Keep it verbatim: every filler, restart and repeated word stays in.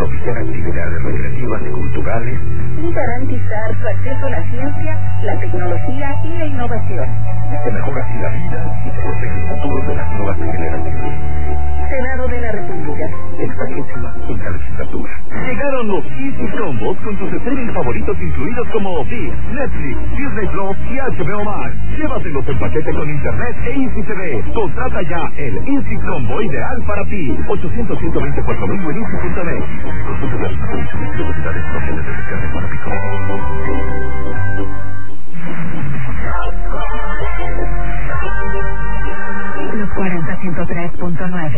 propiciar actividades recreativas y culturales y garantizar su acceso a la ciencia, la tecnología y la innovación. Se mejora así la vida y se protege el futuro de las nuevas generaciones. Senado de la República. Sexagésima quinta legislatura. Llegaron los Easy Combos con tus streaming favoritos incluidos como ViX, Netflix, Disney Plus y H B O Max. Llévatelos en paquete con internet e Easy T V. Contrata ya el Easy Combo ideal para ti. ochocientos, ciento veinticuatro mil en easy punto net. Consulta las condiciones y modalidades propias de descarga para Pico. Los cuarenta, ciento tres punto nueve.